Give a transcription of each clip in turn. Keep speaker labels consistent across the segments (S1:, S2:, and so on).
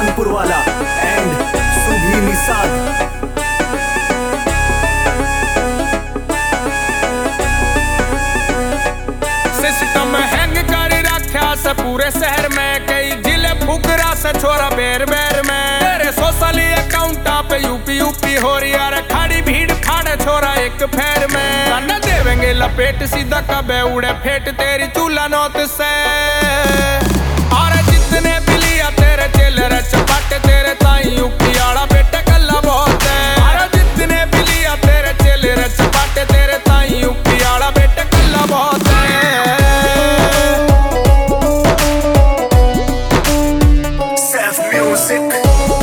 S1: कानपुर वाला and Subhi Nishad.
S2: System hang कर रखा से पूरे शहर में, कई जिले फुकरा से छोरा बेर बेर में। तेरे सोशल अकाउंटा पे यूपी हो रही यार, खड़ी भीड़ खाड़े छोरा एक फेर में। न देवेंगे लपेट सीधा कबे उड़े फेट तेरी चूल्हा नौत से। और जितने बिलिया तेरे चेलर चपाटे तेरे ताई यूपी आड़ा बेटे कल्ला बहुत है। और जितने बिलिया तेरे चेलर चपाटे तेरे ताई यूपी आड़ा बेटे कल्ला बहुत है।
S1: Self music.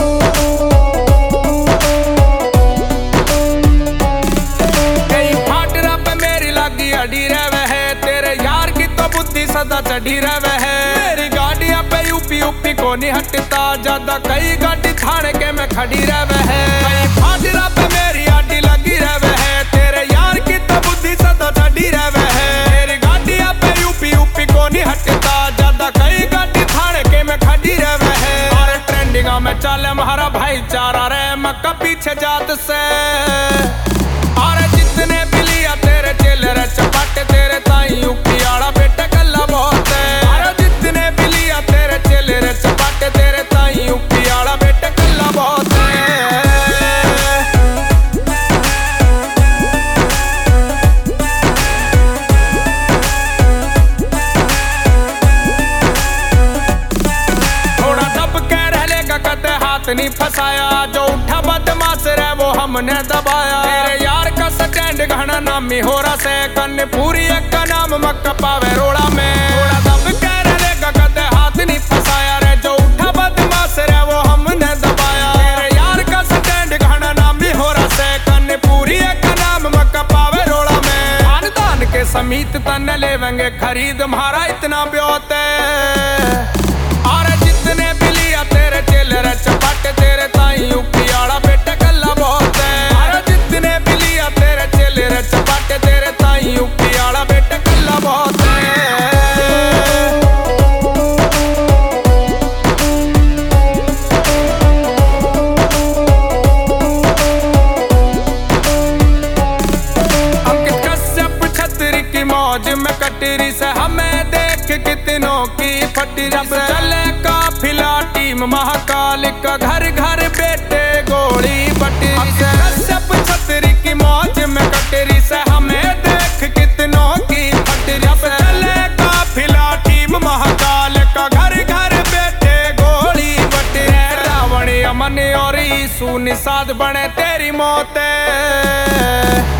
S2: अड़ी रहे है तेरे यार की तो बुद्धि सदा चढ़ी रहे है। मेरी गाड़ियां पे यूपी को नहीं हटता ज्यादा, कई गाड़ी थाने के में खड़ी रहे है। फाटरा पे मेरी आड़ी लगी रहे है, तेरे यार की तो बुद्धि सदा चढ़ी रहे है। मेरी गाड़ियां पे यूपी को नहीं हटता ज्यादा, कई गाड़ी थाने के में खड़ी रहे है। और ट्रेंडिंग में चले हमारा भाईचारा रे मक्का पीछे जात से। और जितने बिलिया तेरे चेलर चपाटे तेरे ताई यूपी आड़ा बेटा कल्ला बहुत है। और जितने बिलिया तेरे चेलर चपाटे तेरे ताई यूपी आड़ा बेटा कल्ला बहुत है। थोड़ा दब के रह लेगा कदे हाथ नहीं फंसाया, जो उठा बदमाश रे वो हमने दबाया। तेरे यार का स्टैंड घना नामी हो रहा से, कन्ने पूरी एक का नाम मक्का पावे रोड़ा में। थोड़ा दब के रह लेगा कदे हाथ नहीं फंसाया रे, जो उठा बदमाश रे वो हमने दबाया। तेरे यार का स्टैंड घना नामी हो रहा से, कन्ने पूरी एक का नाम मक्का पावे रोड़ा में। खानदान के समीत तन लेवेंगे खरीद हमारा इतना ब्योत है। और जितने बिलिया तेरे चेलर चपाटे तेरे ताई यूपी आड़ा बेटा कल्ला बहुत है। और जितने बिलिया तेरे चेलर चपाटे तेरे ताई यूपी आड़ा बेटा कल्ला बहुत है। अंकित कश्यप छतरी की मौज में कटरी से, हमें देख कितनों की फटी। जब चले काफिला टीम महाकाल का, घर घर बेटे गोली बटी। कश्यप छतरी की मौज में कटरी से, हमें देख कितनों की फटी। जब चले काफिला टीम महाकाल का, घर घर बेटे गोली बटी। रावण अमन और ईसु निषाद बने तेरी मौत।